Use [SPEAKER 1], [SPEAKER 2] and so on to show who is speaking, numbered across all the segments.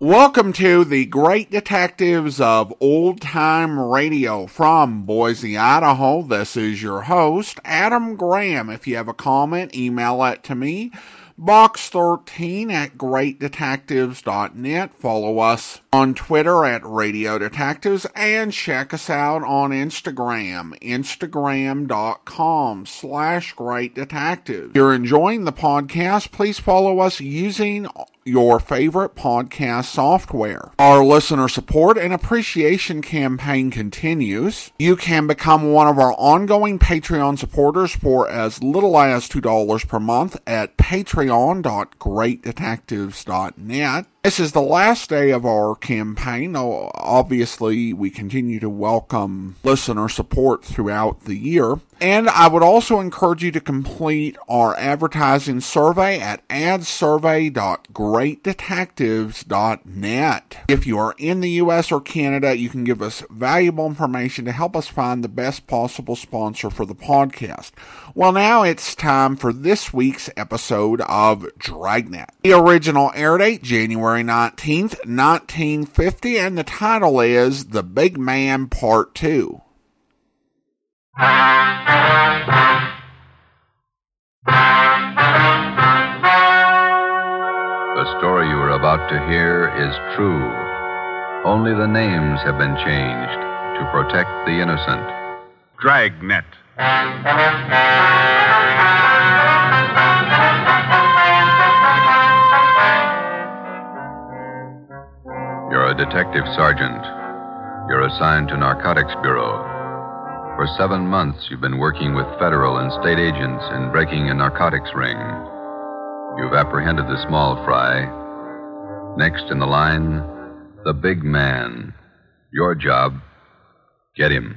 [SPEAKER 1] Welcome to the Great Detectives of Old Time Radio from Boise, Idaho. This is your host, Adam Graham. If you have a comment, email it to me, box13@greatdetectives.net. Follow us on Twitter at Radio Detectives and check us out on Instagram, instagram.com/Great Detectives. If you're enjoying the podcast, please follow us using your favorite podcast software. Our listener support and appreciation campaign continues. You can become one of our ongoing Patreon supporters for as little as $2 per month at patreon.greatdetectives.net. This is the last day of our campaign. Obviously, we continue to welcome listener support throughout the year. And I would also encourage you to complete our advertising survey at adsurvey.greatdetectives.net. If you are in the U.S. or Canada, you can give us valuable information to help us find the best possible sponsor for the podcast. Well, now it's time for this week's episode of Dragnet. The original air date, January 19th, 1950, and the title is The Big Man Part 2.
[SPEAKER 2] The story you are about to hear is true. Only the names have been changed to protect the innocent.
[SPEAKER 3] Dragnet.
[SPEAKER 2] You're a detective sergeant. You're assigned to Narcotics Bureau. For 7 months, you've been working with federal and state agents in breaking a narcotics ring. You've apprehended the small fry. Next in the line, the big man. Your job, get him.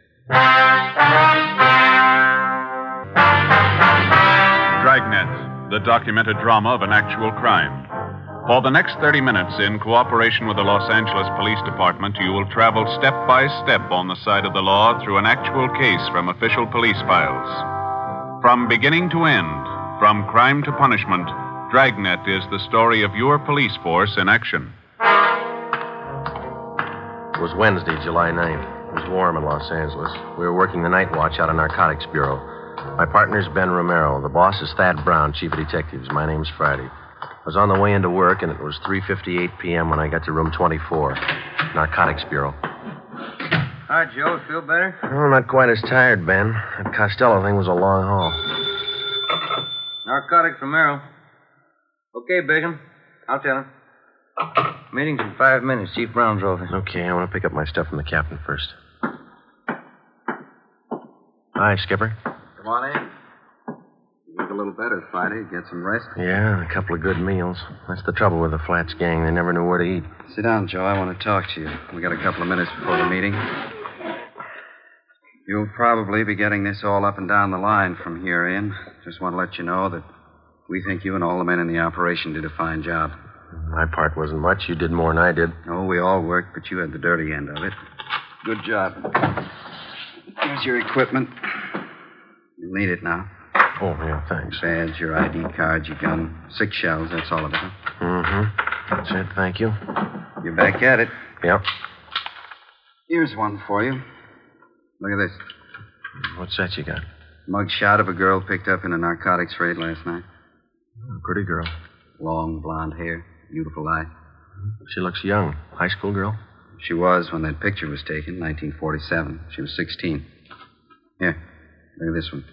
[SPEAKER 3] Dragnet, the documented drama of an actual crime. For the next 30 minutes, in cooperation with the Los Angeles Police Department, you will travel step by step on the side of the law through an actual case from official police files. From beginning to end, from crime to punishment, Dragnet is the story of your police force in action.
[SPEAKER 4] It was Wednesday, July 9th. It was warm in Los Angeles. We were working the night watch out of Narcotics Bureau. My partner's Ben Romero. The boss is Thad Brown, chief of detectives. My name's Friday. I was on the way into work, and it was 3:58 p.m. when I got to room 24, Narcotics Bureau.
[SPEAKER 5] Hi, Joe. Feel better?
[SPEAKER 4] Oh, not quite as tired, Ben. That Costello thing was a long haul.
[SPEAKER 5] Narcotics Romero. Okay, Bacon. I'll tell him. Meeting's in 5 minutes. Chief Brown drove in.
[SPEAKER 4] Okay, I want to pick up my stuff from the captain first. Hi, Skipper.
[SPEAKER 6] Come on in. You look a little better, Friday. Get some rest.
[SPEAKER 4] Yeah, a couple of good meals. That's the trouble with the Flats gang. They never knew where to eat.
[SPEAKER 6] Sit down, Joe. I want to talk to you. We got a couple of minutes before the meeting. You'll probably be getting this all up and down the line from here in. Just want to let you know that we think you and all the men in the operation did a fine job.
[SPEAKER 4] My part wasn't much. You did more than I did.
[SPEAKER 6] Oh, we all worked, but you had the dirty end of it. Good job. Here's your equipment. You'll need it now.
[SPEAKER 4] Oh, yeah, thanks.
[SPEAKER 6] Badge, your ID card, your gun. 6 shells, that's all of it, huh?
[SPEAKER 4] Mm-hmm. That's it, thank you.
[SPEAKER 6] You're back at it.
[SPEAKER 4] Yep.
[SPEAKER 6] Here's one for you. Look at this.
[SPEAKER 4] What's that you got?
[SPEAKER 6] Mug shot of a girl picked up in a narcotics raid last night.
[SPEAKER 4] Pretty girl.
[SPEAKER 6] Long blonde hair, beautiful eye.
[SPEAKER 4] She looks young. High school girl?
[SPEAKER 6] She was when that picture was taken, 1947. She was 16. Here, look at this one.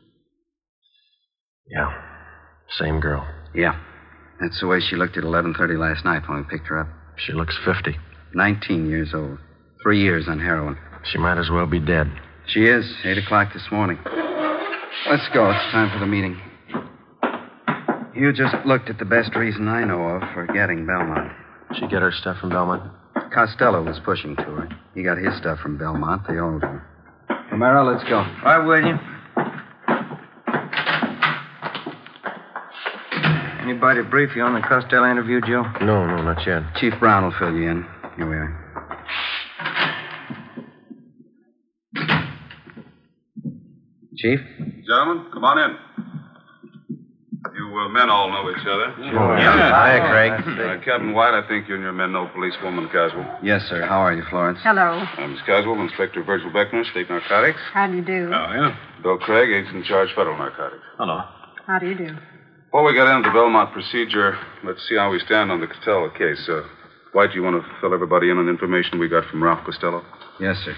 [SPEAKER 4] Yeah. Same girl.
[SPEAKER 6] Yeah. That's the way she looked at 11:30 last night when we picked her up.
[SPEAKER 4] She looks 50.
[SPEAKER 6] 19 years old. 3 years on heroin.
[SPEAKER 4] She might as well be dead.
[SPEAKER 6] She is. 8 o'clock this morning. Let's go. It's time for the meeting. You just looked at the best reason I know of for getting Belmont.
[SPEAKER 4] She get her stuff from Belmont?
[SPEAKER 6] Costello was pushing to her. He got his stuff from Belmont. They all do. Romero, let's go.
[SPEAKER 5] Right with you. Anybody brief you on the Costello interview, Joe?
[SPEAKER 4] No, not yet.
[SPEAKER 6] Chief Brown will fill you in. Here we are. Chief?
[SPEAKER 7] Gentlemen, come on in. You Well, men all know each other.
[SPEAKER 4] Hiya, Craig.
[SPEAKER 7] Captain White, I think you and your men know policewoman Caswell.
[SPEAKER 6] Yes, sir. How are you, Florence?
[SPEAKER 8] Hello.
[SPEAKER 7] Miss Caswell, Inspector Virgil Beckner, State Narcotics.
[SPEAKER 8] How do you do?
[SPEAKER 7] Yeah. Bill Craig, agent in charge, Federal Narcotics.
[SPEAKER 3] Hello.
[SPEAKER 8] How do you do?
[SPEAKER 7] Before we get into the Belmont procedure, let's see how we stand on the Costello case. White, do you want to fill everybody in on information we got from Ralph Costello?
[SPEAKER 6] Yes, sir.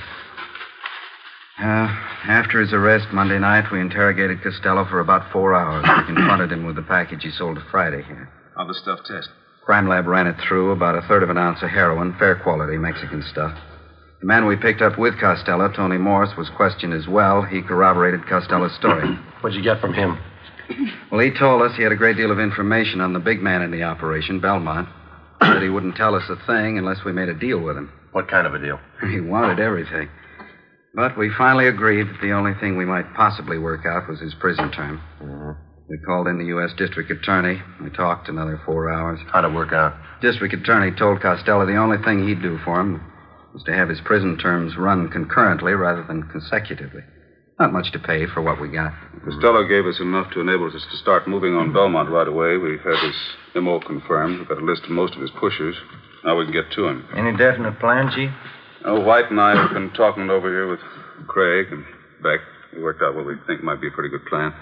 [SPEAKER 6] After his arrest Monday night, we interrogated Costello for about 4 hours. We confronted him with the package he sold to Friday here.
[SPEAKER 3] How'd the stuff test?
[SPEAKER 6] Crime Lab ran it through, about 1/3 of an ounce of heroin, fair quality Mexican stuff. The man we picked up with Costello, Tony Morris, was questioned as well. He corroborated Costello's story.
[SPEAKER 4] What'd you get from him?
[SPEAKER 6] Well, he told us he had a great deal of information on the big man in the operation, Belmont. Said he wouldn't tell us a thing unless we made a deal with him.
[SPEAKER 4] What kind of a deal?
[SPEAKER 6] He wanted everything. But we finally agreed that the only thing we might possibly work out was his prison term.
[SPEAKER 4] Mm-hmm.
[SPEAKER 6] We called in the U.S. District Attorney. We talked another 4 hours.
[SPEAKER 4] How'd it work out?
[SPEAKER 6] District Attorney told Costello the only thing he'd do for him was to have his prison terms run concurrently rather than consecutively. Not much to pay for what we got.
[SPEAKER 7] Costello gave us enough to enable us to start moving on Belmont right away. We've had his MO confirmed. We've got a list of most of his pushers. Now we can get to him.
[SPEAKER 5] Any definite plan, Chief?
[SPEAKER 7] White and I have been talking it over here with Craig and Beck. We worked out what we think might be a pretty good plan.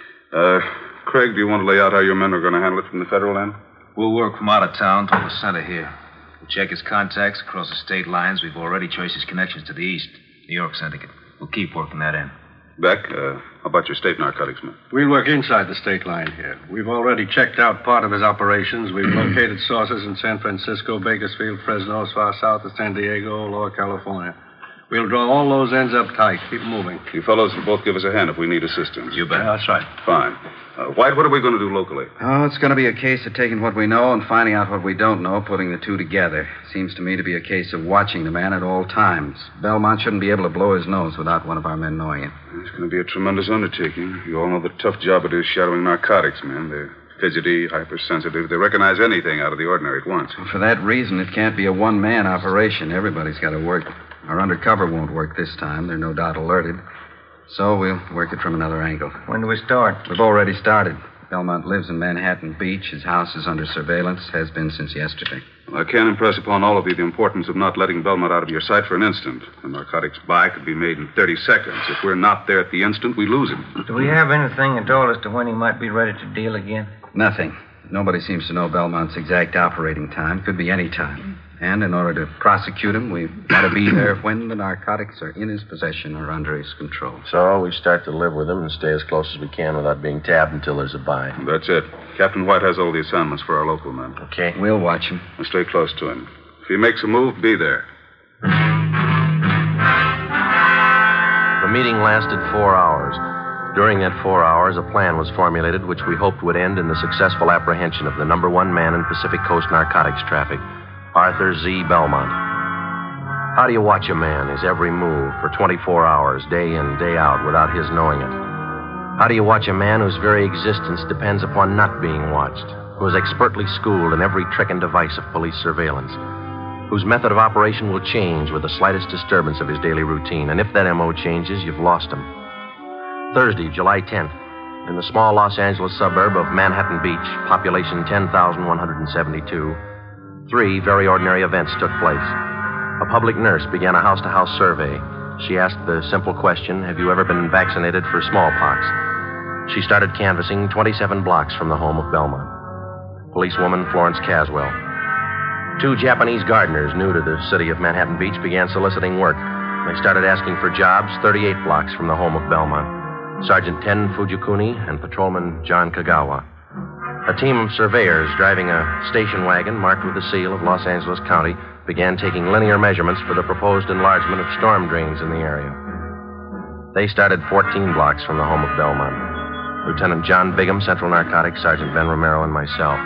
[SPEAKER 7] Craig, do you want to lay out how your men are going to handle it from the federal end?
[SPEAKER 9] We'll work from out of town toward the center here. We'll check his contacts across the state lines. We've already traced his connections to the east, New York syndicate. We'll keep working that in.
[SPEAKER 7] Beck, how about your state narcotics men?
[SPEAKER 10] We'll work inside the state line here. We've already checked out part of his operations. We've located sources in San Francisco, Bakersfield, Fresno, as far south as San Diego, Lower California. We'll draw all those ends up tight. Keep moving.
[SPEAKER 7] You fellows will both give us a hand if we need assistance.
[SPEAKER 9] You bet.
[SPEAKER 10] Yeah, that's right.
[SPEAKER 7] Fine. White, what are we going to do locally?
[SPEAKER 6] Oh, it's going to be a case of taking what we know and finding out what we don't know, putting the two together. Seems to me to be a case of watching the man at all times. Belmont shouldn't be able to blow his nose without one of our men knowing it.
[SPEAKER 7] It's going to be a tremendous undertaking. You all know the tough job it is shadowing narcotics men. They're fidgety, hypersensitive. They recognize anything out of the ordinary at once.
[SPEAKER 6] Well, for that reason, it can't be a one-man operation. Everybody's got to work. Our undercover won't work this time. They're no doubt alerted. So we'll work it from another angle.
[SPEAKER 5] When do we start?
[SPEAKER 6] We've already started. Belmont lives in Manhattan Beach. His house is under surveillance, has been since yesterday.
[SPEAKER 7] Well, I can't impress upon all of you the importance of not letting Belmont out of your sight for an instant. A narcotics buy could be made in 30 seconds. If we're not there at the instant, we lose him.
[SPEAKER 5] Do we have anything at all as to when he might be ready to deal again?
[SPEAKER 6] Nothing. Nobody seems to know Belmont's exact operating time. Could be any time. And in order to prosecute him, we've got to be there when the narcotics are in his possession or under his control.
[SPEAKER 4] So we start to live with him and stay as close as we can without being tabbed until there's a buy.
[SPEAKER 7] That's it. Captain White has all the assignments for our local men.
[SPEAKER 4] Okay.
[SPEAKER 6] We'll watch him.
[SPEAKER 7] And stay close to him. If he makes a move, be there.
[SPEAKER 4] The meeting lasted 4 hours. During that 4 hours, a plan was formulated which we hoped would end in the successful apprehension of the #1 man in Pacific Coast narcotics traffic, Arthur Z. Belmont. How do you watch a man, his every move, for 24 hours, day in, day out, without his knowing it? How do you watch a man whose very existence depends upon not being watched, who is expertly schooled in every trick and device of police surveillance, whose method of operation will change with the slightest disturbance of his daily routine, and if that M.O. changes, you've lost him? Thursday, July 10th, in the small Los Angeles suburb of Manhattan Beach, population 10,172, 3 very ordinary events took place. A public nurse began a house-to-house survey. She asked the simple question, have you ever been vaccinated for smallpox? She started canvassing 27 blocks from the home of Belmont. Policewoman Florence Caswell. 2 Japanese gardeners new to the city of Manhattan Beach began soliciting work. They started asking for jobs 38 blocks from the home of Belmont. Sergeant Ten Fujikuni and Patrolman John Kagawa. A team of surveyors driving a station wagon marked with the seal of Los Angeles County began taking linear measurements for the proposed enlargement of storm drains in the area. They started 14 blocks from the home of Belmont. Lieutenant John Bigham, Central Narcotics, Sergeant Ben Romero, and myself.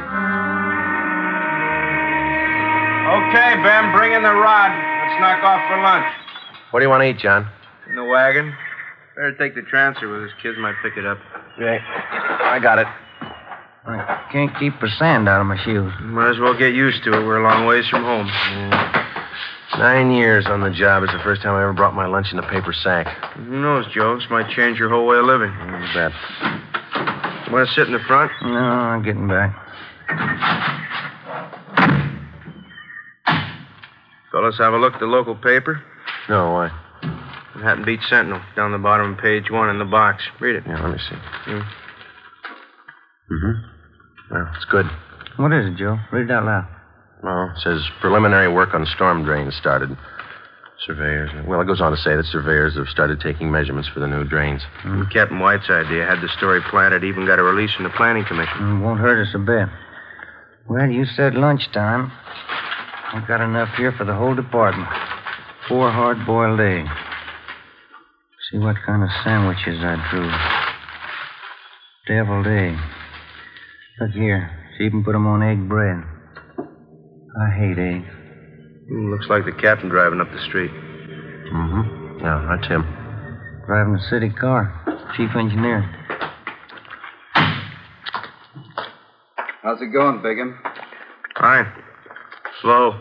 [SPEAKER 11] Okay, Ben, bring in the rod. Let's knock off for lunch.
[SPEAKER 4] What do you want to eat, John?
[SPEAKER 11] In the wagon. Better take the transfer with us. Kids might pick it up.
[SPEAKER 4] Okay. I got it.
[SPEAKER 5] I can't keep the sand out of my shoes.
[SPEAKER 11] Might as well get used to it. We're a long ways from home.
[SPEAKER 4] 9 years on the job. It's the first time I ever brought my lunch in a paper sack.
[SPEAKER 11] Who knows, Joe? This might change your whole way of living.
[SPEAKER 4] You bet.
[SPEAKER 11] Want to sit in the front?
[SPEAKER 5] No, I'm getting back.
[SPEAKER 11] Fellas, have a look at the local paper.
[SPEAKER 4] No, why?
[SPEAKER 11] Manhattan Beach Sentinel, down the bottom of page 1 in the box. Read it.
[SPEAKER 4] Yeah, let me see. Well, it's good.
[SPEAKER 5] What is it, Joe? Read it out loud.
[SPEAKER 4] Well, it says preliminary work on storm drains started. Surveyors. Well, it goes on to say that surveyors have started taking measurements for the new drains.
[SPEAKER 11] Captain White's idea had the story planted, even got a release from the Planning Commission.
[SPEAKER 5] Won't hurt us a bit. Well, you said lunchtime. I've got enough here for the whole department. 4 hard-boiled eggs. See what kind of sandwiches I drew. Deviled egg. Look here. She even put them on egg bread. I hate eggs.
[SPEAKER 11] Looks like the captain driving up the street.
[SPEAKER 4] Yeah, that's him.
[SPEAKER 5] Driving a city car. Chief engineer.
[SPEAKER 6] How's it going, Bigham?
[SPEAKER 11] Fine. Slow.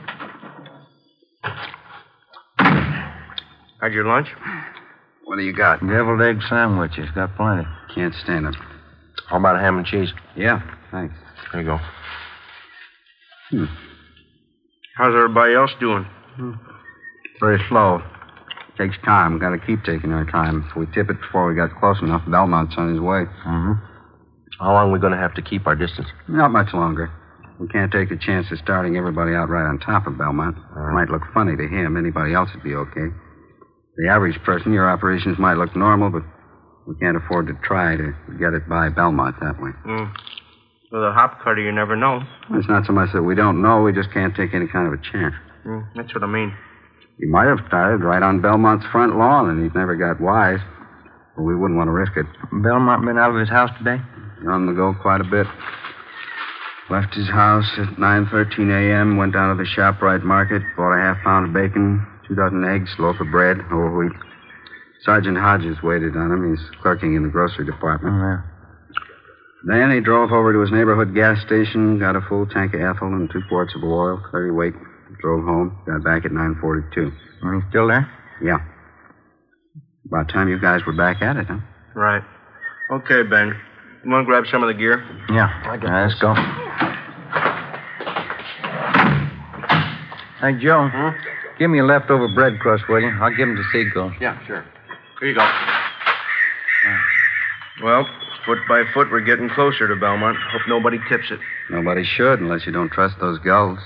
[SPEAKER 11] Had your lunch?
[SPEAKER 6] What do you got?
[SPEAKER 5] Deviled egg sandwiches. Got plenty.
[SPEAKER 6] Can't stand them.
[SPEAKER 4] How about ham and cheese?
[SPEAKER 6] Yeah, thanks.
[SPEAKER 4] There you go.
[SPEAKER 11] How's everybody else doing?
[SPEAKER 6] Very slow. Takes time. Got to keep taking our time. If we tip it before we got close enough, Belmont's on his way.
[SPEAKER 4] How long are we going to have to keep our distance?
[SPEAKER 6] Not much longer. We can't take the chance of starting everybody out right on top of Belmont. It might look funny to him. Anybody else would be okay. The average person, your operations might look normal, but we can't afford to try to get it by Belmont that way.
[SPEAKER 11] With a hop cutter, you never know.
[SPEAKER 6] It's not so much that we don't know, we just can't take any kind of a chance.
[SPEAKER 11] That's what I mean.
[SPEAKER 6] He might have started right on Belmont's front lawn, and he's never got wise. But we wouldn't want to risk it.
[SPEAKER 5] Belmont been out of his house today?
[SPEAKER 6] On the go quite a bit. Left his house at 9:13 a.m., went down to the ShopRite market, bought a half-pound of bacon, 2 dozen eggs, loaf of bread, whole wheat. Sergeant Hodges waited on him. He's clerking in the grocery department. Then he drove over to his neighborhood gas station, got a full tank of ethyl and 2 quarts of oil, 30 weight, drove home, got back at 9:42.
[SPEAKER 5] He's still there?
[SPEAKER 6] Yeah. About time you guys were back at it, huh?
[SPEAKER 11] Right. Okay, Ben. You want to grab some of the gear?
[SPEAKER 5] Yeah. Let's go. Hey, Joe. Give me a leftover bread crust, will you? I'll give him to Seagull.
[SPEAKER 6] Yeah, sure.
[SPEAKER 11] Here you go. Well, foot by foot, we're getting closer to Belmont. Hope nobody tips it.
[SPEAKER 6] Nobody should, unless you don't trust those gulls.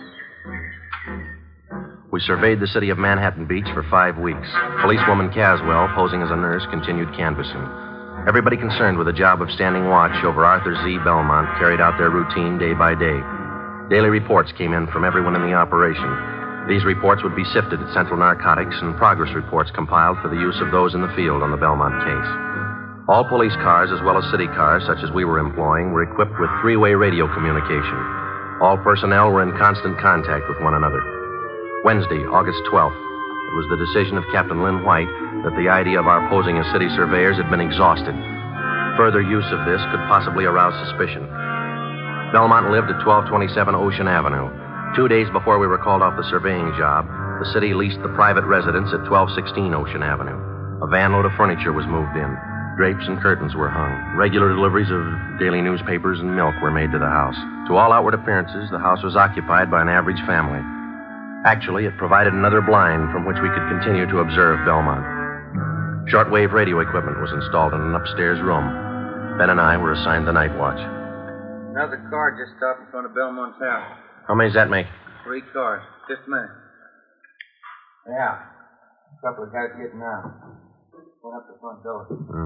[SPEAKER 4] We surveyed the city of Manhattan Beach for 5 weeks. Policewoman Caswell, posing as a nurse, continued canvassing. Everybody concerned with the job of standing watch over Arthur Z. Belmont carried out their routine day by day. Daily reports came in from everyone in the operation. These reports would be sifted at Central Narcotics and progress reports compiled for the use of those in the field on the Belmont case. All police cars, as well as city cars, such as we were employing, were equipped with 3-way radio communication. All personnel were in constant contact with one another. Wednesday, August 12th, it was the decision of Captain Lynn White that the idea of our posing as city surveyors had been exhausted. Further use of this could possibly arouse suspicion. Belmont lived at 1227 Ocean Avenue. 2 days before we were called off the surveying job, the city leased the private residence at 1216 Ocean Avenue. A van load of furniture was moved in. Drapes and curtains were hung. Regular deliveries of daily newspapers and milk were made to the house. To all outward appearances, the house was occupied by an average family. Actually, it provided another blind from which we could continue to observe Belmont. Shortwave radio equipment was installed in an upstairs room. Ben and I were assigned the night watch.
[SPEAKER 5] Another car just stopped in front of Belmont's house.
[SPEAKER 4] How many does that make?
[SPEAKER 5] 3 cars. Just a minute. Yeah. A couple of guys getting out. Went up the front door.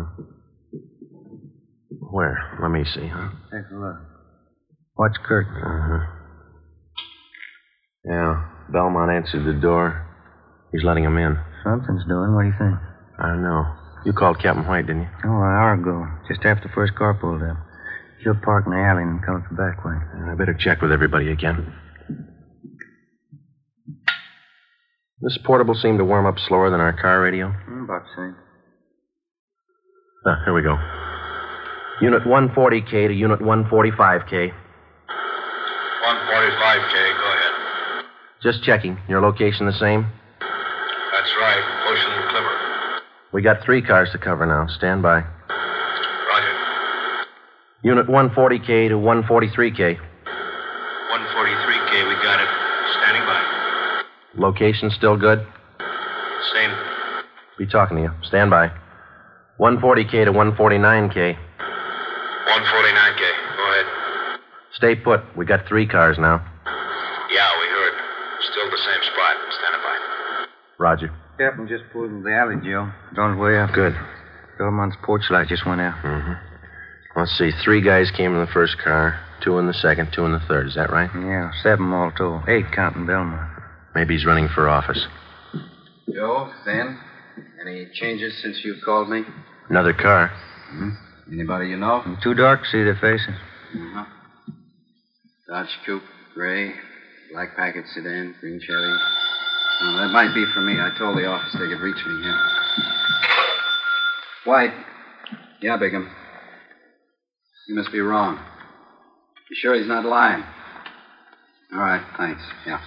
[SPEAKER 4] Where? Let me see, huh?
[SPEAKER 5] Take a look. Watch Kurt.
[SPEAKER 4] Yeah. Belmont answered the door. He's letting him in.
[SPEAKER 5] Something's doing. What do you think?
[SPEAKER 4] I don't know. You called Captain White, didn't you?
[SPEAKER 5] Oh, an hour ago. Just after the first car pulled up. He'll park in the alley and come up the back way.
[SPEAKER 4] I better check with everybody again. This portable seemed to warm up slower than our car radio.
[SPEAKER 5] About the same.
[SPEAKER 4] Here we go. Unit 140K to Unit 145K.
[SPEAKER 8] 145K, go ahead.
[SPEAKER 4] Just checking. Your location the same?
[SPEAKER 8] That's right, Ocean Clipper.
[SPEAKER 4] We got 3 cars to cover now. Stand by.
[SPEAKER 8] Roger.
[SPEAKER 4] Unit 140K to 143K.
[SPEAKER 8] 143K, we got it. Standing by.
[SPEAKER 4] Location still good?
[SPEAKER 8] Same.
[SPEAKER 4] Be talking to you. Stand by. 140K to 149K.
[SPEAKER 8] 149K, go ahead.
[SPEAKER 4] Stay put. We got 3 cars now.
[SPEAKER 8] Yeah, we heard. Still the same spot. Standing by.
[SPEAKER 4] Roger.
[SPEAKER 5] Captain just pulled into the alley, Joe. Don't way up.
[SPEAKER 4] Good.
[SPEAKER 5] Belmont's porch light just went out.
[SPEAKER 4] Mm-hmm. Let's see. 3 guys came in the first car, 2 in the second, 2 in the third. Is that right?
[SPEAKER 5] Yeah, 7 all told. 8 counting Belmont.
[SPEAKER 4] Maybe he's running for office.
[SPEAKER 6] Joe, Thin, any changes since you called me?
[SPEAKER 4] Another car.
[SPEAKER 6] Mm-hmm. Anybody you know?
[SPEAKER 5] Too dark to see their faces.
[SPEAKER 6] Uh-huh. Dodge Coupe, gray, black packet sedan, green Chevy. Well, that might be for me. I told the office they could reach me here. White. Yeah, Bigham. You must be wrong. You sure he's not lying? All right, thanks. Yeah.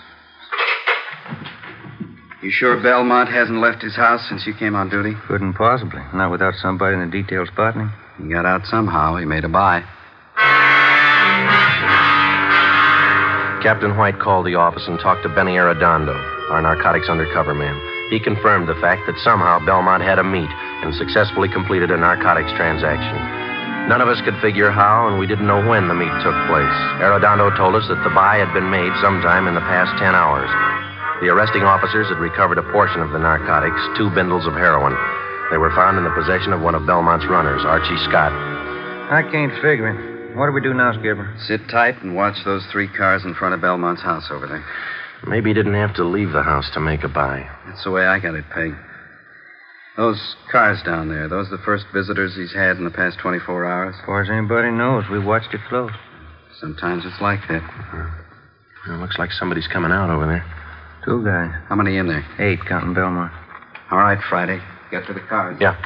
[SPEAKER 6] You sure Belmont hasn't left his house since you came on duty?
[SPEAKER 5] Couldn't possibly. Not without somebody in the detail spotting him.
[SPEAKER 6] He got out somehow. He made a buy.
[SPEAKER 4] Captain White called the office and talked to Benny Arredondo, our narcotics undercover man. He confirmed the fact that somehow Belmont had a meet and successfully completed a narcotics transaction. None of us could figure how, and we didn't know when the meet took place. Arredondo told us that the buy had been made sometime in the past 10 hours. The arresting officers had recovered a portion of the narcotics, 2 bundles of heroin. They were found in the possession of one of Belmont's runners, Archie Scott.
[SPEAKER 5] I can't figure it. What do we do now, Skipper?
[SPEAKER 6] Sit tight and watch those 3 cars in front of Belmont's house over there.
[SPEAKER 4] Maybe he didn't have to leave the house to make a buy.
[SPEAKER 6] That's the way I got it pegged. Those cars down there, those are the first visitors he's had in the past 24 hours?
[SPEAKER 5] As far as anybody knows, we watched it close.
[SPEAKER 6] Sometimes it's like that.
[SPEAKER 4] Well, it looks like somebody's coming out over there.
[SPEAKER 5] 2 guys.
[SPEAKER 6] How many in there?
[SPEAKER 5] 8 counting Belmont.
[SPEAKER 6] All right, Friday. Get to the cars.
[SPEAKER 4] Yeah.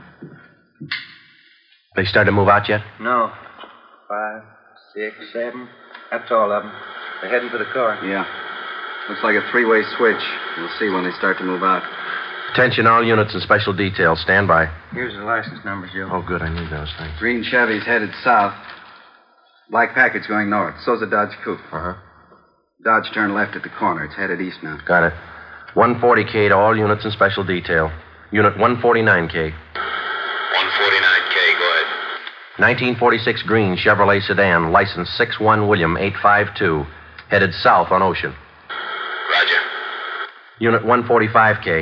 [SPEAKER 4] They started to move out yet?
[SPEAKER 5] No. 5, 6, 7. That's all of them. They're heading for the car.
[SPEAKER 6] Yeah. Looks like a 3-way switch. We'll see when they start to move out.
[SPEAKER 4] Attention, all units and special details. Stand by.
[SPEAKER 5] Here's the license numbers, Joe.
[SPEAKER 4] Oh, good. I need those things.
[SPEAKER 6] Green Chevy's headed south. Black packet's going north. So's a Dodge Coupe.
[SPEAKER 4] Uh-huh.
[SPEAKER 6] Dodge turned left at the corner. It's headed east now.
[SPEAKER 4] Got it. 140K to all units and special detail. Unit 149K.
[SPEAKER 8] 149K, go ahead.
[SPEAKER 4] 1946 green Chevrolet sedan, license 61 William 852, headed south on Ocean.
[SPEAKER 8] Roger.
[SPEAKER 4] Unit 145K.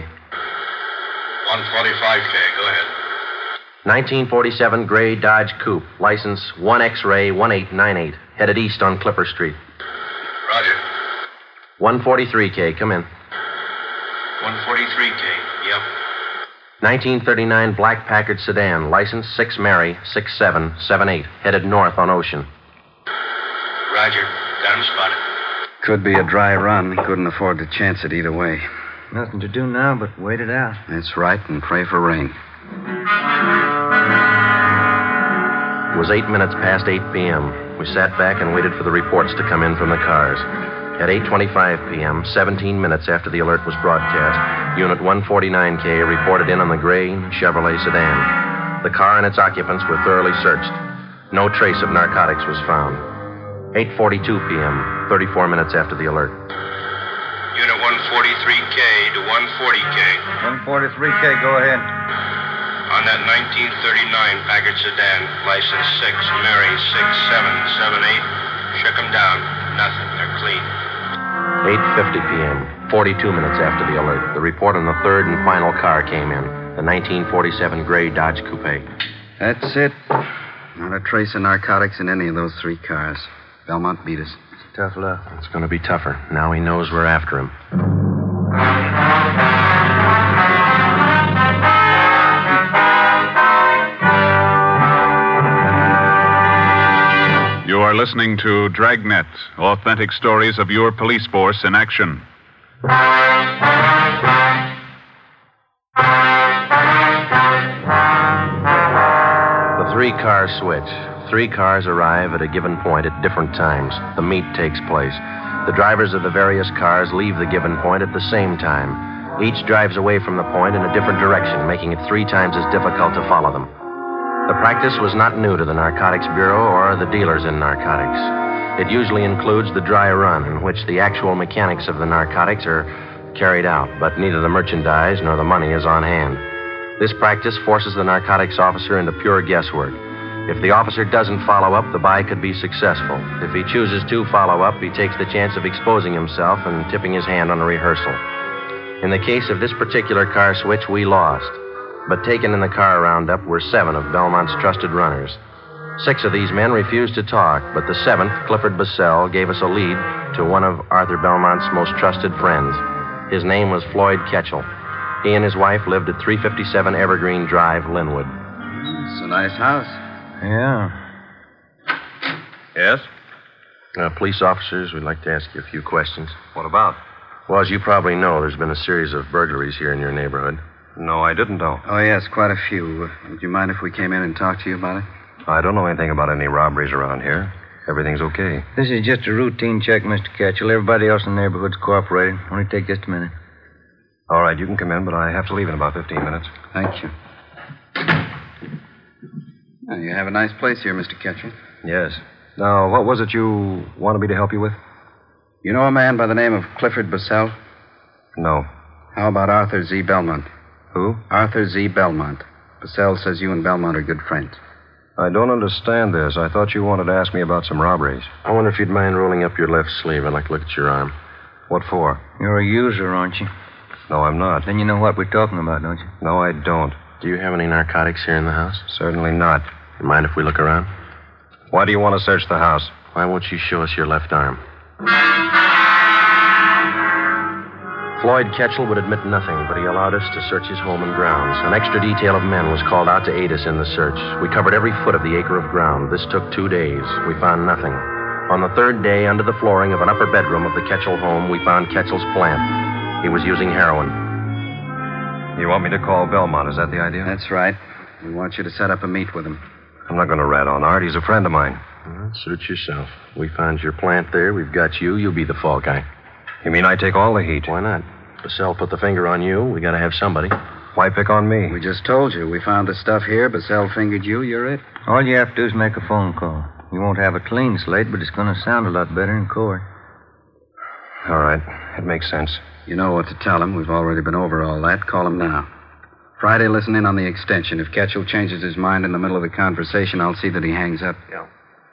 [SPEAKER 8] 145K, go ahead.
[SPEAKER 4] 1947 gray Dodge Coupe, license 1 X-Ray 1898, headed east on Clipper Street.
[SPEAKER 8] Roger.
[SPEAKER 4] 143K, come in.
[SPEAKER 8] 143K, yep.
[SPEAKER 4] 1939 black Packard sedan, license 6 Mary 6778, headed north on Ocean.
[SPEAKER 8] Roger. Got him spotted.
[SPEAKER 6] Could be a dry run. Couldn't afford to chance it either way.
[SPEAKER 5] Nothing to do now but wait it out.
[SPEAKER 6] That's right, and pray for rain.
[SPEAKER 4] It was 8 minutes past 8 p.m. We sat back and waited for the reports to come in from the cars. At 8:25 p.m., 17 minutes after the alert was broadcast, Unit 149K reported in on the gray Chevrolet sedan. The car and its occupants were thoroughly searched. No trace of narcotics was found. 8:42 p.m., 34 minutes after the alert.
[SPEAKER 8] Unit 143K to 140K.
[SPEAKER 5] 143K, go ahead.
[SPEAKER 8] On that 1939 Packard sedan, license 6 Mary 6778. Shook them down. Nothing. They're clean.
[SPEAKER 4] 8:50 p.m., 42 minutes after the alert, the report on the third and final car came in, the 1947 gray Dodge Coupe.
[SPEAKER 6] That's it. Not a trace of narcotics in any of those 3 cars. Belmont beat us.
[SPEAKER 5] Tough luck.
[SPEAKER 4] It's going to be tougher. Now he knows we're after him.
[SPEAKER 3] You are listening to Dragnet, authentic stories of your police force in action.
[SPEAKER 4] The 3-car switch. 3 cars arrive at a given point at different times. The meet takes place. The drivers of the various cars leave the given point at the same time. Each drives away from the point in a different direction, making it 3 times as difficult to follow them. The practice was not new to the Narcotics Bureau or the dealers in narcotics. It usually includes the dry run, in which the actual mechanics of the narcotics are carried out, but neither the merchandise nor the money is on hand. This practice forces the narcotics officer into pure guesswork. If the officer doesn't follow up, the buy could be successful. If he chooses to follow up, he takes the chance of exposing himself and tipping his hand on a rehearsal. In the case of this particular car switch, we lost. But taken in the car roundup were 7 of Belmont's trusted runners. 6 of these men refused to talk, but the 7th, Clifford Bassell, gave us a lead to one of Arthur Belmont's most trusted friends. His name was Floyd Ketchel. He and his wife lived at 357 Evergreen Drive, Linwood.
[SPEAKER 6] It's a nice house.
[SPEAKER 5] Yeah.
[SPEAKER 4] Yes? Police officers, we'd like to ask you a few questions.
[SPEAKER 12] What about?
[SPEAKER 4] Well, as you probably know, there's been a series of burglaries here in your neighborhood.
[SPEAKER 12] No, I didn't know.
[SPEAKER 6] Oh, yes, quite a few. Would you mind if we came in and talked to you about it?
[SPEAKER 12] I don't know anything about any robberies around here. Everything's okay.
[SPEAKER 5] This is just a routine check, Mr. Ketchel. Everybody else in the neighborhood's cooperating. Only take just a minute.
[SPEAKER 12] All right, you can come in, but I have to leave in about 15 minutes.
[SPEAKER 6] Thank you. Well, you have a nice place here, Mr. Ketchel.
[SPEAKER 12] Yes. Now, what was it you wanted me to help you with?
[SPEAKER 6] You know a man by the name of Clifford Bassell?
[SPEAKER 12] No.
[SPEAKER 6] How about Arthur Z. Belmont?
[SPEAKER 12] Who?
[SPEAKER 6] Arthur Z. Belmont. Bassell says you and Belmont are good friends.
[SPEAKER 12] I don't understand this. I thought you wanted to ask me about some robberies.
[SPEAKER 4] I wonder if you'd mind rolling up your left sleeve. I'd like to look at your arm.
[SPEAKER 12] What for?
[SPEAKER 5] You're a user, aren't you?
[SPEAKER 12] No, I'm not.
[SPEAKER 5] Then you know what we're talking about, don't you?
[SPEAKER 12] No, I don't.
[SPEAKER 4] Do you have any narcotics here in the house?
[SPEAKER 12] Certainly not.
[SPEAKER 4] You mind if we look around?
[SPEAKER 12] Why do you want to search the house?
[SPEAKER 4] Why won't you show us your left arm? Floyd Ketchel would admit nothing, but he allowed us to search his home and grounds. An extra detail of men was called out to aid us in the search. We covered every foot of the acre of ground. This took 2 days. We found nothing. On the 3rd day, under the flooring of an upper bedroom of the Ketchel home, we found Ketchel's plant. He was using heroin.
[SPEAKER 12] You want me to call Belmont, is that the idea?
[SPEAKER 6] That's right. We want you to set up a meet with him.
[SPEAKER 12] I'm not going to rat on Art. He's a friend of mine.
[SPEAKER 4] Well, suit yourself. We found your plant there. We've got you. You'll be the fall guy.
[SPEAKER 12] You mean I take all the heat?
[SPEAKER 4] Why not? Bassell put the finger on you. We got to have somebody.
[SPEAKER 12] Why pick on me?
[SPEAKER 6] We just told you. We found the stuff here. Bassell fingered you. You're it.
[SPEAKER 5] All you have to do is make a phone call. You won't have a clean slate, but it's going to sound a lot better in court.
[SPEAKER 12] All right. It makes sense.
[SPEAKER 6] You know what to tell him. We've already been over all that. Call him now. Friday, listen in on the extension. If Ketchel changes his mind in the middle of the conversation, I'll see that he hangs up.
[SPEAKER 4] Yeah.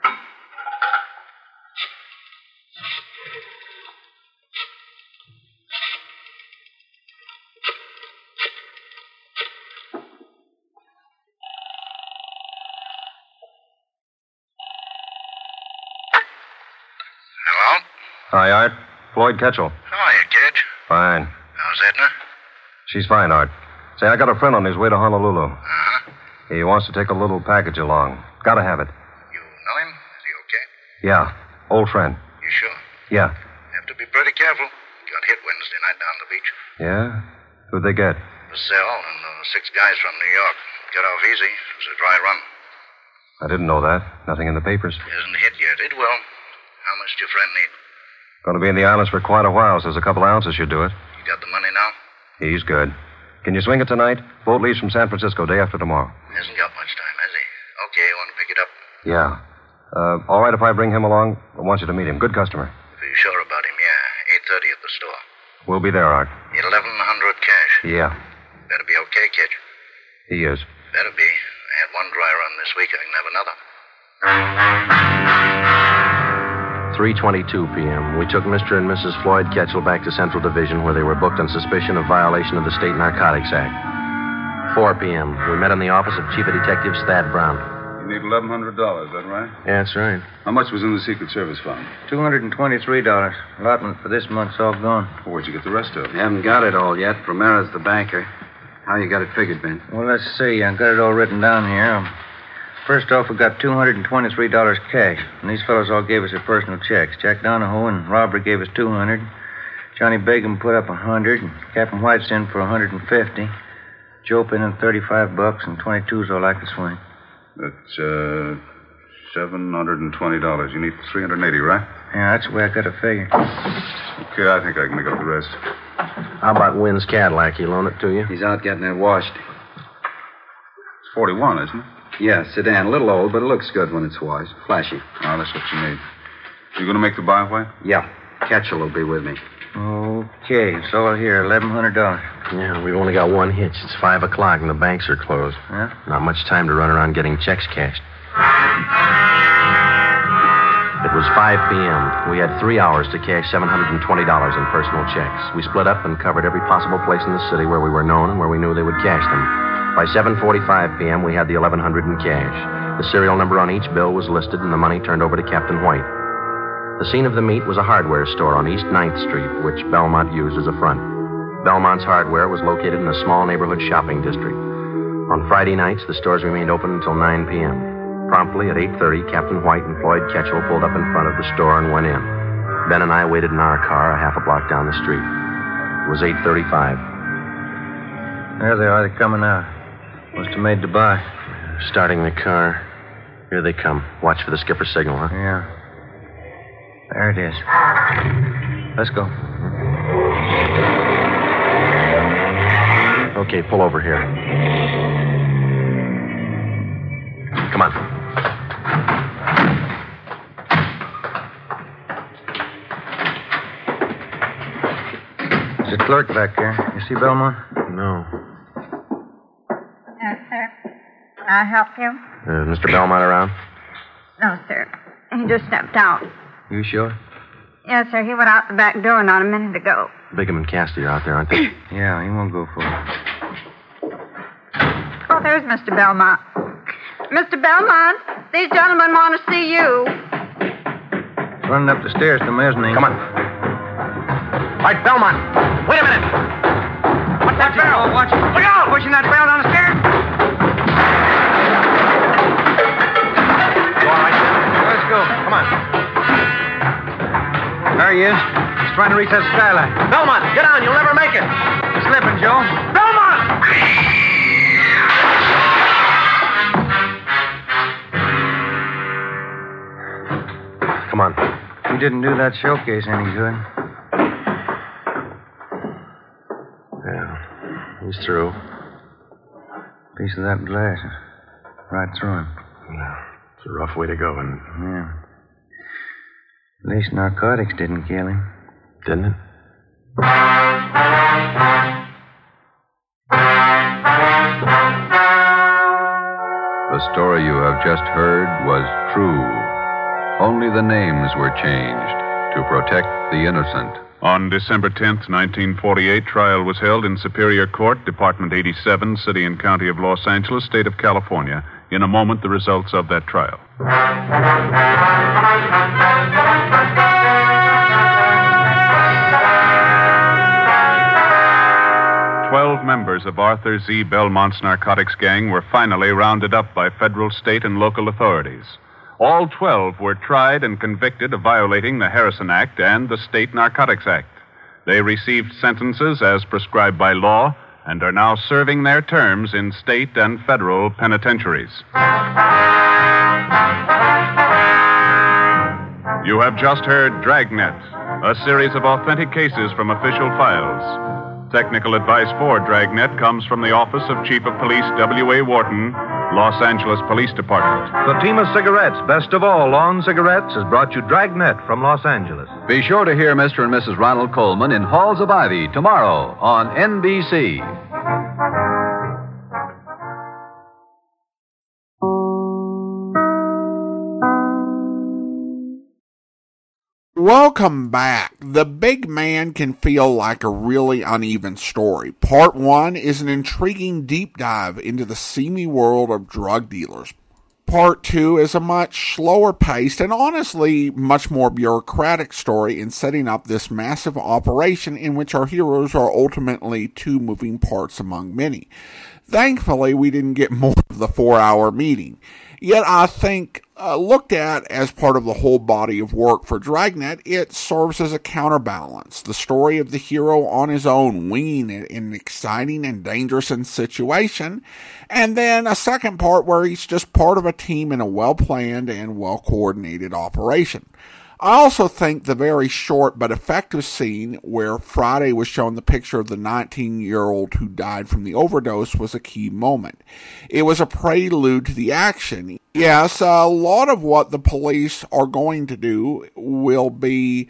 [SPEAKER 8] Hello?
[SPEAKER 12] Hi, Art. Floyd Ketchel.
[SPEAKER 8] How are you, kid?
[SPEAKER 12] Fine.
[SPEAKER 8] How's Edna?
[SPEAKER 12] She's fine, Art. Say, I got a friend on his way to Honolulu.
[SPEAKER 8] Uh-huh.
[SPEAKER 12] He wants to take a little package along. Gotta have it.
[SPEAKER 8] You know him? Is he okay?
[SPEAKER 12] Yeah. Old friend.
[SPEAKER 8] You sure?
[SPEAKER 12] Yeah.
[SPEAKER 8] Have to be pretty careful. Got hit Wednesday night down the beach.
[SPEAKER 12] Yeah? Who'd they get?
[SPEAKER 8] Bassell and 6 guys from New York. Got off easy. It was a dry run.
[SPEAKER 12] I didn't know that. Nothing in the papers.
[SPEAKER 8] Isn't hit yet. It will. How much do your friend need?
[SPEAKER 12] Going to be in the islands for quite a while, so there's a couple ounces should do it.
[SPEAKER 8] You got the money now?
[SPEAKER 12] He's good. Can you swing it tonight? Boat leaves from San Francisco day after tomorrow.
[SPEAKER 8] Hasn't got much time, has he? Okay, you want to pick it up?
[SPEAKER 12] Yeah. All right if I bring him along? I want you to meet him. Good customer.
[SPEAKER 8] If you're sure about him, yeah. 8:30 at the store.
[SPEAKER 12] We'll be there, Art.
[SPEAKER 8] 1,100 cash.
[SPEAKER 12] Yeah.
[SPEAKER 8] Better be okay, kid.
[SPEAKER 12] He is.
[SPEAKER 8] Better be. I had one dry run this week. I can have another.
[SPEAKER 4] 3:22 p.m. We took Mr. and Mrs. Floyd Ketchel back to Central Division, where they were booked on suspicion of violation of the State Narcotics Act. 4 p.m. We met in the office of Chief of Detectives Thad Brown.
[SPEAKER 7] You need $1,100, is that right?
[SPEAKER 4] Yeah, that's right.
[SPEAKER 7] How much was in the Secret Service fund?
[SPEAKER 5] $223. Allotment for this month's all gone.
[SPEAKER 7] Well, where'd you get the rest of it?
[SPEAKER 6] You haven't got it all yet. Primera's the banker. How you got it figured, Ben?
[SPEAKER 5] Well, let's see. I got it all written down here. First off, we got $223 cash. And these fellows all gave us their personal checks. Jack Donahoe and Robert gave us $200. Johnny Begum put up $100. And Captain White's in for $150. Joe put in $35, and 22's all I could swing.
[SPEAKER 7] That's, $720. You need $380, right?
[SPEAKER 5] Yeah, that's the way I got it figured.
[SPEAKER 7] Okay, I think I can make up the rest.
[SPEAKER 4] How about Wynn's Cadillac? He loan it to you?
[SPEAKER 6] He's out getting it washed.
[SPEAKER 7] It's 41, isn't it?
[SPEAKER 6] Yeah, sedan. A little old, but it looks good when it's wise. Flashy.
[SPEAKER 7] Oh, that's what you need. You going to make the byway?
[SPEAKER 6] Yeah. Ketchel will be with me.
[SPEAKER 5] Okay, so I'll hear $1,100.
[SPEAKER 4] Yeah, we've only got one hitch. It's 5 o'clock and the banks are closed.
[SPEAKER 5] Yeah?
[SPEAKER 4] Not much time to run around getting checks cashed. It was 5 p.m. We had 3 hours to cash $720 in personal checks. We split up and covered every possible place in the city where we were known and where we knew they would cash them. By 7:45 p.m., we had the $1,100 in cash. The serial number on each bill was listed and the money turned over to Captain White. The scene of the meet was a hardware store on East 9th Street, which Belmont used as a front. Belmont's hardware was located in a small neighborhood shopping district. On Friday nights, the stores remained open until 9 p.m. Promptly at 8:30, Captain White and Floyd Ketchel pulled up in front of the store and went in. Ben and I waited in our car a half a block down the street. It was 8:35.
[SPEAKER 5] There they are. They're coming out. Must have made the buy.
[SPEAKER 4] Starting the car. Here they come. Watch for the skipper's signal, huh?
[SPEAKER 5] Yeah. There it is. Let's go.
[SPEAKER 4] Okay, pull over here. Come on.
[SPEAKER 5] There's a clerk back there. You see Belmont?
[SPEAKER 4] No.
[SPEAKER 13] Yes, sir. Can I help you?
[SPEAKER 4] Mr. Belmont around?
[SPEAKER 13] No, sir. He just stepped out.
[SPEAKER 5] You sure?
[SPEAKER 13] Yes, sir. He went out the back door not a minute ago.
[SPEAKER 4] Bigham and Cassidy are out there, aren't they?
[SPEAKER 5] Yeah, he won't go for it.
[SPEAKER 13] Oh, there's Mr. Belmont. Mr. Belmont, these gentlemen want to see you.
[SPEAKER 5] Running up the stairs to the mezzanine.
[SPEAKER 4] Come on. All right, Belmont. Wait a minute. What's that bell?
[SPEAKER 5] Watch it.
[SPEAKER 4] Look out!
[SPEAKER 5] Pushing that bell down the stairs.
[SPEAKER 4] You all right?
[SPEAKER 5] Let's go.
[SPEAKER 4] Come on.
[SPEAKER 5] There he is. He's trying to reach that skylight.
[SPEAKER 4] Belmont, get on. You'll never make it.
[SPEAKER 5] You're slipping, Joe.
[SPEAKER 4] Belmont! Come on.
[SPEAKER 5] He didn't do that showcase any good.
[SPEAKER 4] Yeah, he's through.
[SPEAKER 5] Piece of that glass. Right through him.
[SPEAKER 4] Yeah, it's a rough way to go, and
[SPEAKER 5] Yeah. At least narcotics didn't kill him.
[SPEAKER 4] didn't it?
[SPEAKER 2] The story you have just heard was true. Only the names were changed to protect the innocent.
[SPEAKER 3] On December 10th, 1948, trial was held in Superior Court, Department 87, City and County of Los Angeles, State of California. In a moment, the results of that trial. 12 members of Arthur Z. Belmont's narcotics gang were finally rounded up by federal, state, and local authorities. All 12 were tried and convicted of violating the Harrison Act and the State Narcotics Act. They received sentences as prescribed by law and are now serving their terms in state and federal penitentiaries. You have just heard Dragnet, a series of authentic cases from official files. Technical advice for Dragnet comes from the Office of Chief of Police W.A. Wharton, Los Angeles Police Department.
[SPEAKER 14] Fatima Cigarettes, best of all lawn cigarettes, has brought you Dragnet from Los Angeles.
[SPEAKER 2] Be sure to hear Mr. and Mrs. Ronald Coleman in Halls of Ivy tomorrow on NBC.
[SPEAKER 1] Welcome back. The Big Man can feel like a really uneven story. Part 1 is an intriguing deep dive into the seamy world of drug dealers. Part 2 is a much slower paced and honestly much more bureaucratic story in setting up this massive operation in which our heroes are ultimately two moving parts among many. Thankfully, we didn't get more of the 4-hour meeting. Yet I think, looked at as part of the whole body of work for Dragnet, it serves as a counterbalance. The story of the hero on his own, winging it in an exciting and dangerous situation, and then a second part where he's just part of a team in a well-planned and well-coordinated operation. I also think the very short but effective scene where Friday was shown the picture of the 19-year-old who died from the overdose was a key moment. It was a prelude to the action. Yes, a lot of what the police are going to do will be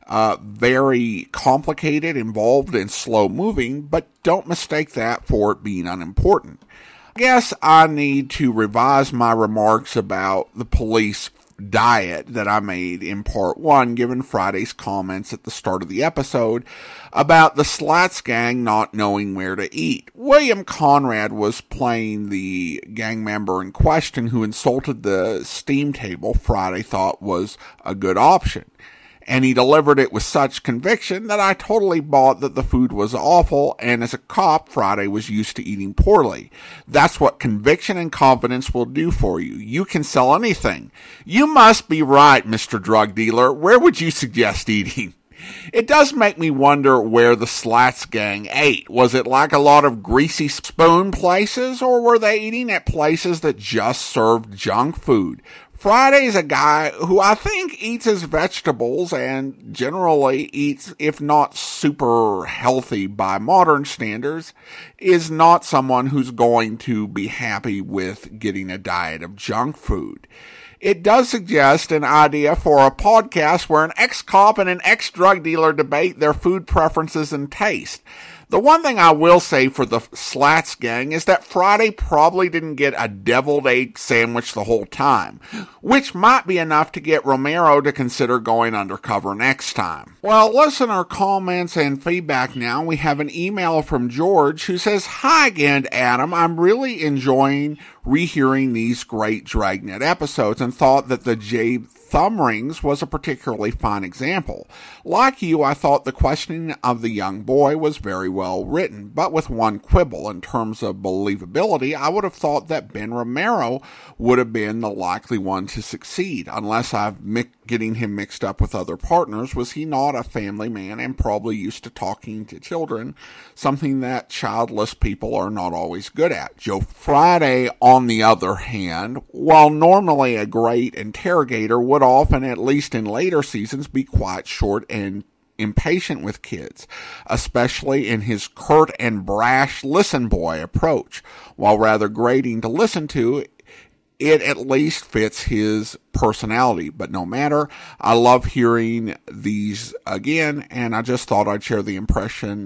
[SPEAKER 1] very complicated, involved, and slow-moving, but don't mistake that for it being unimportant. I guess I need to revise my remarks about the police diet that I made in part 1, given Friday's comments at the start of the episode about the Slats gang not knowing where to eat. William Conrad was playing the gang member in question who insulted the steam table Friday thought was a good option. And he delivered it with such conviction that I totally bought that the food was awful, and as a cop, Friday was used to eating poorly. That's what conviction and confidence will do for you. You can sell anything. You must be right, Mr. Drug Dealer. Where would you suggest eating? It does make me wonder where the Slats gang ate. Was it like a lot of greasy spoon places, or were they eating at places that just served junk food? Friday's a guy who I think eats his vegetables and generally eats, if not super healthy by modern standards, is not someone who's going to be happy with getting a diet of junk food. It does suggest an idea for a podcast where an ex-cop and an ex-drug dealer debate their food preferences and taste. The one thing I will say for the Slats gang is that Friday probably didn't get a deviled egg sandwich the whole time, which might be enough to get Romero to consider going undercover next time. Well, listener comments and feedback now. We have an email from George who says, "Hi again, Adam. I'm really enjoying rehearing these great Dragnet episodes and thought that the Jade thumb rings was a particularly fine example. Like you, I thought the questioning of the young boy was very well written, but with one quibble. In terms of believability, I would have thought that Ben Romero would have been the likely one to succeed, unless getting him mixed up with other partners. Was he not a family man and probably used to talking to children, something that childless people are not always good at? Joe Friday, on the other hand, while normally a great interrogator, would often, at least in later seasons, be quite short and impatient with kids, especially in his curt and brash listen boy approach. While rather grating to listen to, it at least fits his personality. But no matter, I love hearing these again, and I just thought I'd share the impression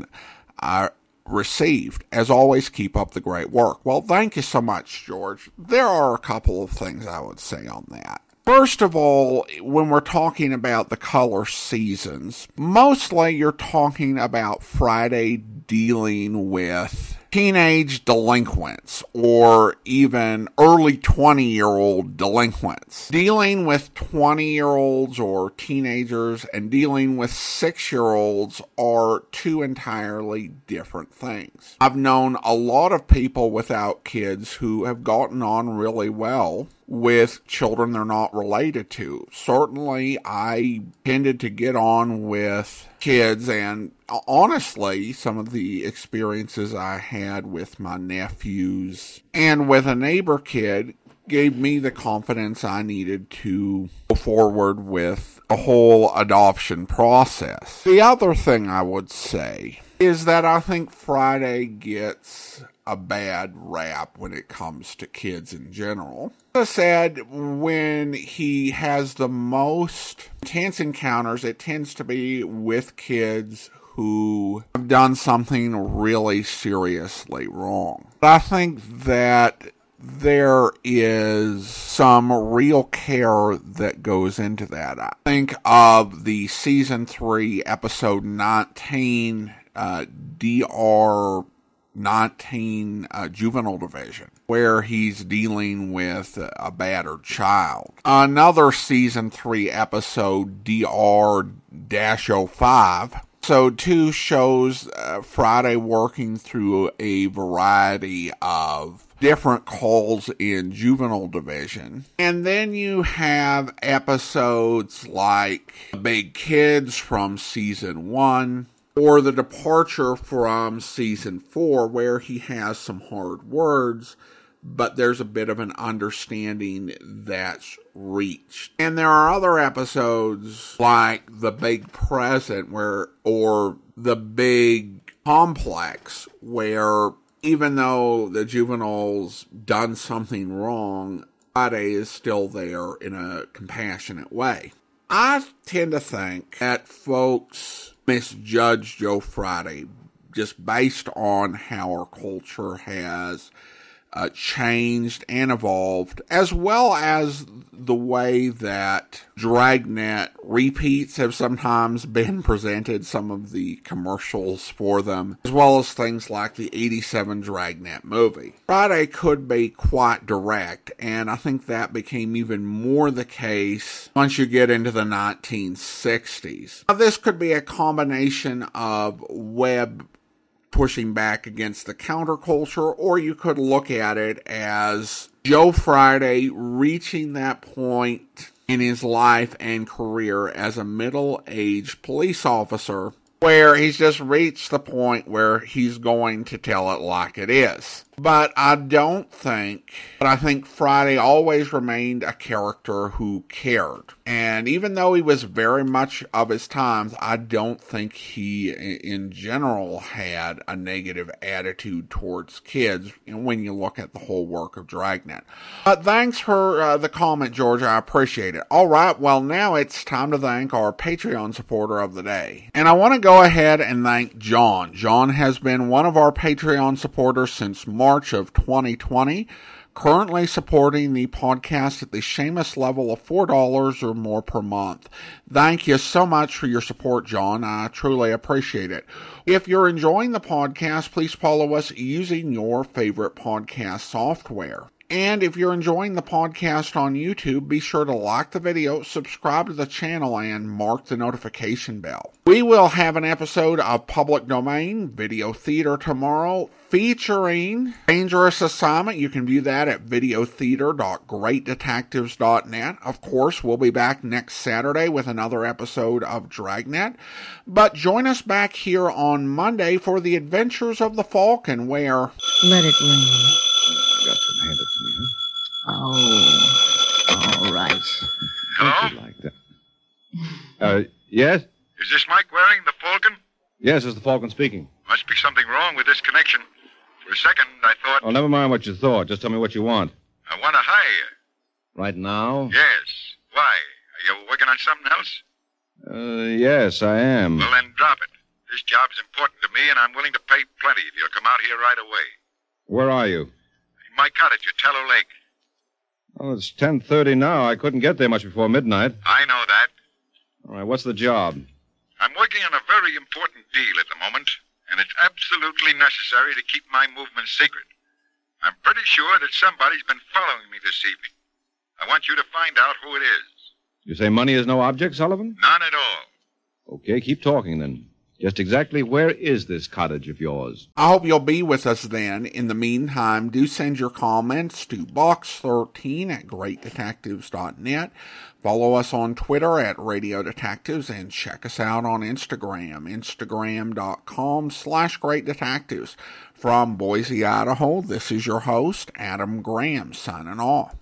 [SPEAKER 1] I received. As always, keep up the great work. Well, thank you so much, George. There are a couple of things I would say on that. First of all, when we're talking about the color seasons, mostly you're talking about Friday dealing with teenage delinquents or even early 20-year-old delinquents. Dealing with 20-year-olds or teenagers and dealing with 6-year-olds are two entirely different things. I've known a lot of people without kids who have gotten on really well with children they're not related to. Certainly, I tended to get on with kids, and honestly, some of the experiences I had with my nephews and with a neighbor kid gave me the confidence I needed to go forward with the whole adoption process. The other thing I would say is that I think Friday gets a bad rap when it comes to kids in general. As I said, when he has the most intense encounters, it tends to be with kids who have done something really seriously wrong. But I think that there is some real care that goes into that. I think of the season 3, episode 19, DR 19 juvenile division, where he's dealing with a battered child. Another season 3 episode, DR-05. So 2 shows Friday working through a variety of different calls in juvenile division. And then you have episodes like Big Kids from season 1, or the departure from season 4, where he has some hard words, but there's a bit of an understanding that's reached. And there are other episodes like The Big Present or The Big Complex, where even though the juvenile's done something wrong, Friday is still there in a compassionate way. I tend to think that folks misjudge Joe Friday just based on how our culture has changed and evolved, as well as the way that Dragnet repeats have sometimes been presented, some of the commercials for them, as well as things like the 87 Dragnet movie. Friday could be quite direct, and I think that became even more the case once you get into the 1960s. Now, this could be a combination of Webb pushing back against the counterculture, or you could look at it as Joe Friday reaching that point in his life and career as a middle-aged police officer where he's just reached the point where he's going to tell it like it is. But I think Friday always remained a character who cared. And even though he was very much of his times, I don't think he, in general, had a negative attitude towards kids when you look at the whole work of Dragnet. But thanks for the comment, George. I appreciate it. All right, well, now it's time to thank our Patreon supporter of the day. And I want to go ahead and thank John. John has been one of our Patreon supporters since March of 2020, currently supporting the podcast at the shameless level of $4 or more per month. Thank you so much for your support, John. I truly appreciate it. If you're enjoying the podcast, please follow us using your favorite podcast software. And if you're enjoying the podcast on YouTube, be sure to like the video, subscribe to the channel, and mark the notification bell. We will have an episode of Public Domain Video Theater tomorrow featuring Dangerous Assignment. You can view that at videotheater.greatdetectives.net. Of course, we'll be back next Saturday with another episode of Dragnet. But join us back here on Monday for the Adventures of the Falcon, where...
[SPEAKER 15] Let it rain.
[SPEAKER 16] Got to hand it to me, huh?
[SPEAKER 15] Oh, all right.
[SPEAKER 16] Hello? Like that. Yes?
[SPEAKER 17] Is this Mike Waring, the Falcon?
[SPEAKER 16] Yes, it's the Falcon speaking.
[SPEAKER 17] Must be something wrong with this connection. For a second, I thought...
[SPEAKER 16] Oh, never mind what you thought. Just tell me what you want.
[SPEAKER 17] I want to hire you.
[SPEAKER 16] Right now?
[SPEAKER 17] Yes. Why? Are you working on something else?
[SPEAKER 16] Yes, I am.
[SPEAKER 17] Well, then drop it. This job is important to me, and I'm willing to pay plenty if you'll come out here right away.
[SPEAKER 16] Where are you?
[SPEAKER 17] My cottage at Tallow Lake.
[SPEAKER 16] Oh, it's 10:30 now. I couldn't get there much before midnight.
[SPEAKER 17] I know that.
[SPEAKER 16] All right, what's the job?
[SPEAKER 17] I'm working on a very important deal at the moment, and it's absolutely necessary to keep my movements secret. I'm pretty sure that somebody's been following me this evening. I want you to find out who it is.
[SPEAKER 16] You say money is no object, Sullivan?
[SPEAKER 17] None at all.
[SPEAKER 16] Okay, keep talking then. Just exactly where is this cottage of yours?
[SPEAKER 1] I hope you'll be with us then. In the meantime, do send your comments to box13@greatdetectives.net. Follow us on Twitter at Radio Detectives and check us out on Instagram, instagram.com/greatdetectives. From Boise, Idaho, this is your host, Adam Graham, signing off.